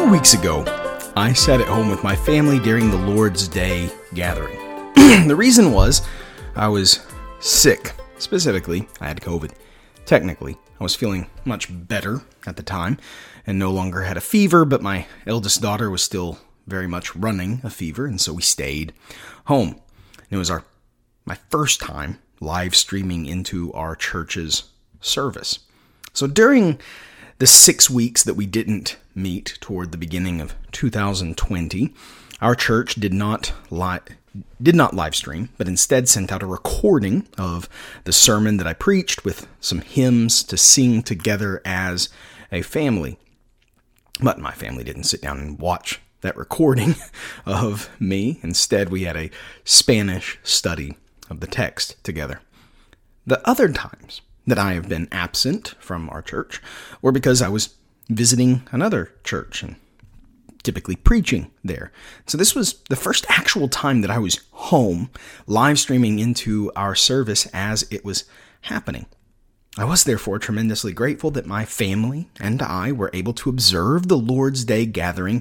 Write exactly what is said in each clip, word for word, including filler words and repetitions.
few weeks ago, I sat at home with my family during the Lord's Day gathering. The reason was I was sick. Specifically, I had COVID. Technically, I was feeling much better at the time and no longer had a fever, but my eldest daughter was still very much running a fever, and so we stayed home. It was our my first time live streaming into our church's service. So during the six weeks that we didn't meet toward the beginning of two thousand twenty, our church did not li- did not live stream, but instead sent out a recording of the sermon that I preached with some hymns to sing together as a family. But my family didn't sit down and watch that recording of me. Instead, we had a Spanish study of the text together. The other times that I have been absent from our church were because I was visiting another church and typically preaching there. So this was the first actual time that I was home, live streaming into our service as it was happening. I was therefore tremendously grateful that my family and I were able to observe the Lord's Day gathering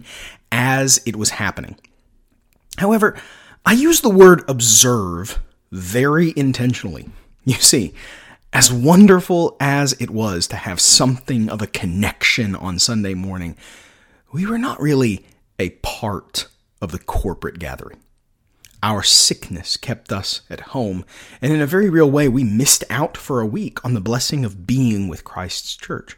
as it was happening. However, I use the word observe very intentionally. You see, as wonderful as it was to have something of a connection on Sunday morning, we were not really a part of the corporate gathering. Our sickness kept us at home, and in a very real way, we missed out for a week on the blessing of being with Christ's church.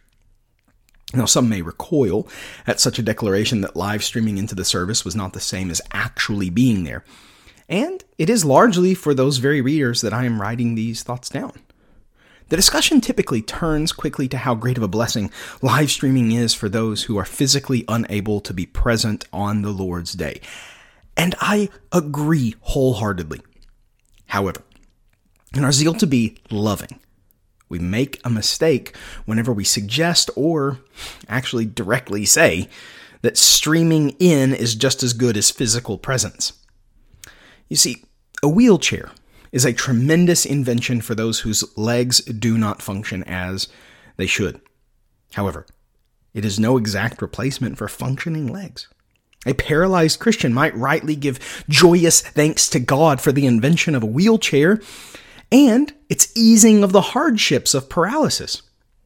Now, some may recoil at such a declaration that live streaming into the service was not the same as actually being there. And it is largely for those very readers that I am writing these thoughts down. The discussion typically turns quickly to how great of a blessing live streaming is for those who are physically unable to be present on the Lord's Day. And I agree wholeheartedly. However, in our zeal to be loving, we make a mistake whenever we suggest or actually directly say that streaming in is just as good as physical presence. You see, a wheelchair is a tremendous invention for those whose legs do not function as they should. However, it is no exact replacement for functioning legs. A paralyzed Christian might rightly give joyous thanks to God for the invention of a wheelchair and its easing of the hardships of paralysis,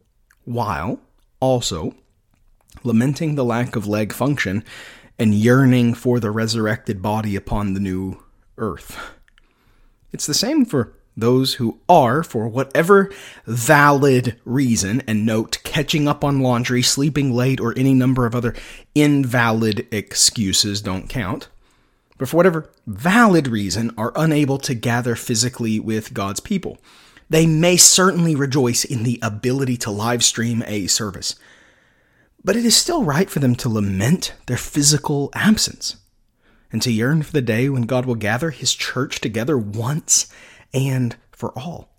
while also lamenting the lack of leg function and yearning for the resurrected body upon the new earth. It's the same for those who are, for whatever valid reason, and note, catching up on laundry, sleeping late, or any number of other invalid excuses don't count, but for whatever valid reason are unable to gather physically with God's people. They may certainly rejoice in the ability to live stream a service, but it is still right for them to lament their physical absence and to yearn for the day when God will gather his church together once and for all.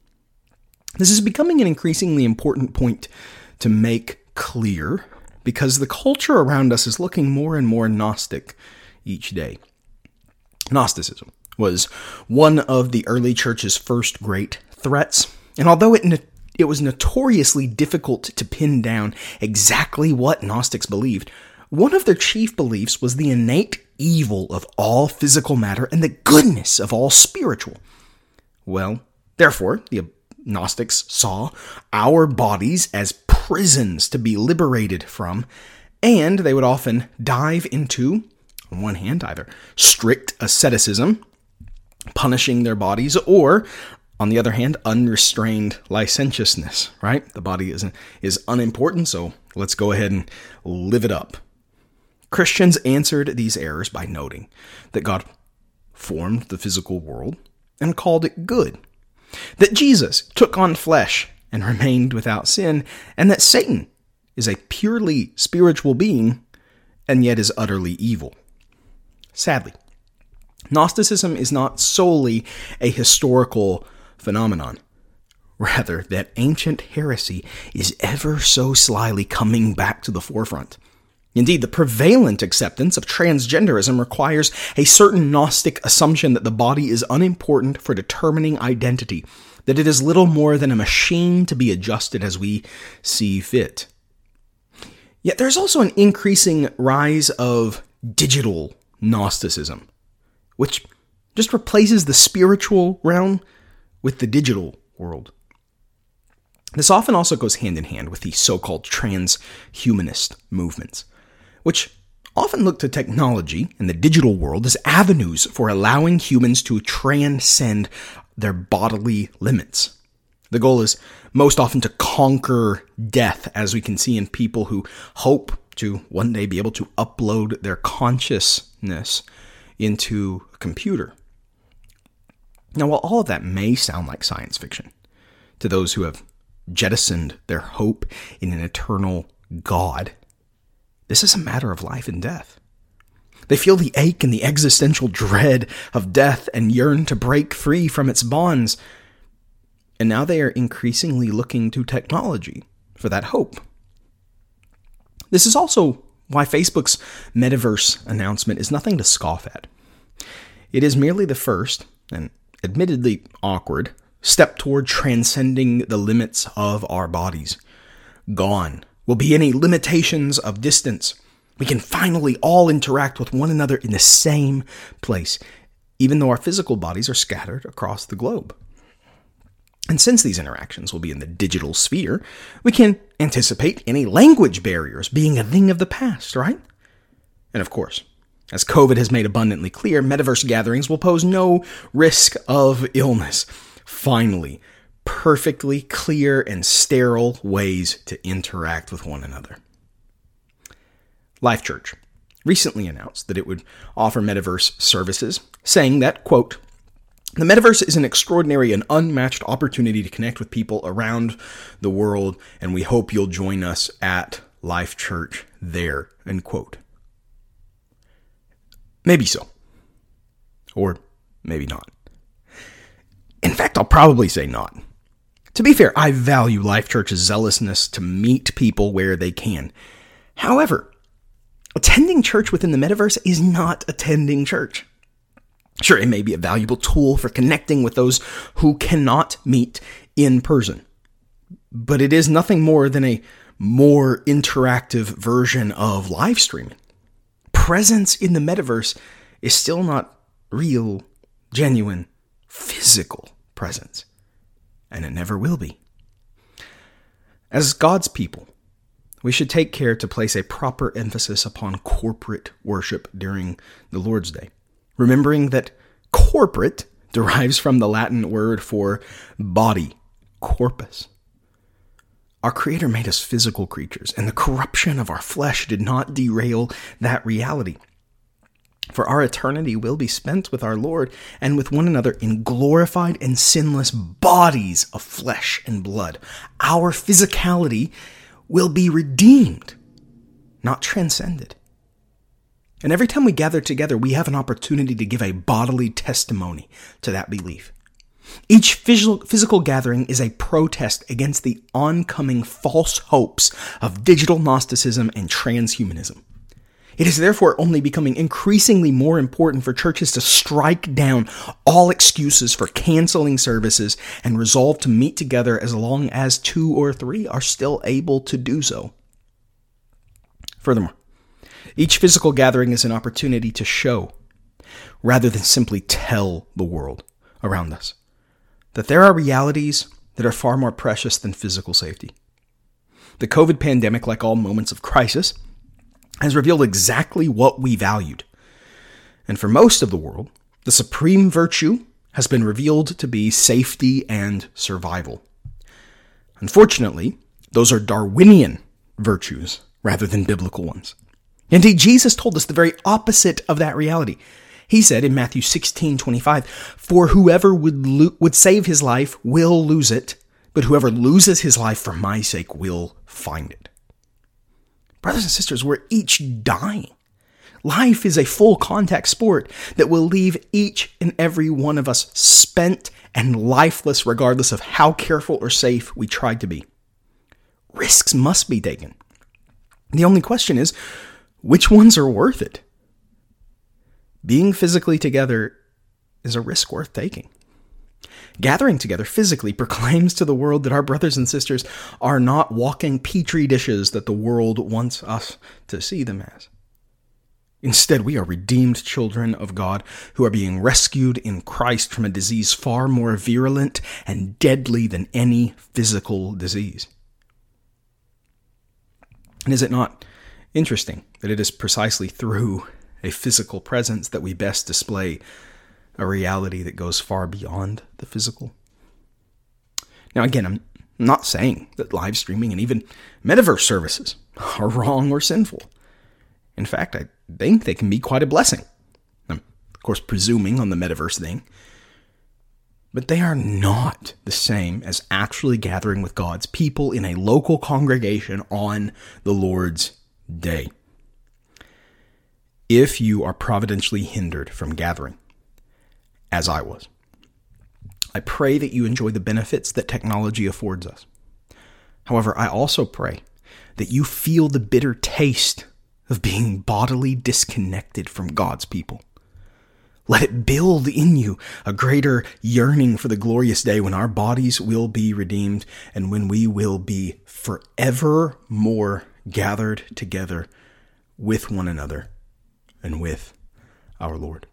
This is becoming an increasingly important point to make clear because the culture around us is looking more and more Gnostic each day. Gnosticism was one of the early church's first great threats, and although it no- it was notoriously difficult to pin down exactly what Gnostics believed, one of their chief beliefs was the innate evil of all physical matter and the goodness of all spiritual. Well, therefore, the Gnostics saw our bodies as prisons to be liberated from, and they would often dive into, on one hand, either strict asceticism, punishing their bodies, or, on the other hand, unrestrained licentiousness, right? The body is, is unimportant, so let's go ahead and live it up. Christians answered these errors by noting that God formed the physical world and called it good, that Jesus took on flesh and remained without sin, and that Satan is a purely spiritual being and yet is utterly evil. Sadly, Gnosticism is not solely a historical phenomenon. Rather, that ancient heresy is ever so slyly coming back to the forefront. Indeed, the prevalent acceptance of transgenderism requires a certain Gnostic assumption that the body is unimportant for determining identity, that it is little more than a machine to be adjusted as we see fit. Yet there's also an increasing rise of digital Gnosticism, which just replaces the spiritual realm with the digital world. This often also goes hand in hand with the so-called transhumanist movements, which often look to technology and the digital world as avenues for allowing humans to transcend their bodily limits. The goal is most often to conquer death, as we can see in people who hope to one day be able to upload their consciousness into a computer. Now, while all of that may sound like science fiction to those who have jettisoned their hope in an eternal God, this is a matter of life and death. They feel the ache and the existential dread of death and yearn to break free from its bonds. And now they are increasingly looking to technology for that hope. This is also why Facebook's metaverse announcement is nothing to scoff at. It is merely the first, and admittedly awkward, step toward transcending the limits of our bodies. Gone will be any limitations of distance. We can finally all interact with one another in the same place, even though our physical bodies are scattered across the globe. And since these interactions will be in the digital sphere, we can anticipate any language barriers being a thing of the past, right? And of course, as COVID has made abundantly clear, metaverse gatherings will pose no risk of illness. Finally, perfectly clear and sterile ways to interact with one another. Life Church recently announced that it would offer metaverse services, saying that, quote, "The metaverse is an extraordinary and unmatched opportunity to connect with people around the world, and we hope you'll join us at Life Church there," end quote. Maybe so. Or maybe not. In fact, I'll probably say not. To be fair, I value Life Church's zealousness to meet people where they can. However, attending church within the metaverse is not attending church. Sure, it may be a valuable tool for connecting with those who cannot meet in person, but it is nothing more than a more interactive version of live streaming. Presence in the metaverse is still not real, genuine, physical presence, and it never will be. As God's people, we should take care to place a proper emphasis upon corporate worship during the Lord's Day, remembering that corporate derives from the Latin word for body, corpus. Our Creator made us physical creatures, and the corruption of our flesh did not derail that reality. For our eternity will be spent with our Lord and with one another in glorified and sinless bodies of flesh and blood. Our physicality will be redeemed, not transcended. And every time we gather together, we have an opportunity to give a bodily testimony to that belief. Each physical gathering is a protest against the oncoming false hopes of digital Gnosticism and transhumanism. It is therefore only becoming increasingly more important for churches to strike down all excuses for canceling services and resolve to meet together as long as two or three are still able to do so. Furthermore, each physical gathering is an opportunity to show, rather than simply tell the world around us, that there are realities that are far more precious than physical safety. The COVID pandemic, like all moments of crisis, has revealed exactly what we valued. And for most of the world, the supreme virtue has been revealed to be safety and survival. Unfortunately, those are Darwinian virtues rather than biblical ones. Indeed, Jesus told us the very opposite of that reality. He said in Matthew sixteen twenty-five, "For whoever would lo- would save his life will lose it, but whoever loses his life for my sake will find it." Brothers and sisters, we're each dying. Life is a full contact sport that will leave each and every one of us spent and lifeless regardless of how careful or safe we tried to be. Risks must be taken. The only question is, which ones are worth it? Being physically together is a risk worth taking. Gathering together physically proclaims to the world that our brothers and sisters are not walking petri dishes that the world wants us to see them as. Instead, we are redeemed children of God who are being rescued in Christ from a disease far more virulent and deadly than any physical disease. And is it not interesting that it is precisely through a physical presence that we best display a reality that goes far beyond the physical? Now, again, I'm not saying that live streaming and even metaverse services are wrong or sinful. In fact, I think they can be quite a blessing. I'm, of course, presuming on the metaverse thing. But they are not the same as actually gathering with God's people in a local congregation on the Lord's day. If you are providentially hindered from gathering, as I was, I pray that you enjoy the benefits that technology affords us. However, I also pray that you feel the bitter taste of being bodily disconnected from God's people. Let it build in you a greater yearning for the glorious day when our bodies will be redeemed and when we will be forevermore gathered together with one another and with our Lord.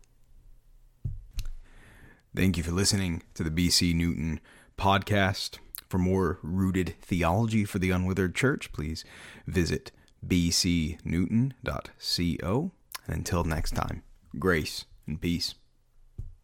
Thank you for listening to the B C Newton podcast. For more rooted theology for the unwithered church, please visit b c newton dot co. And until next time, grace and peace.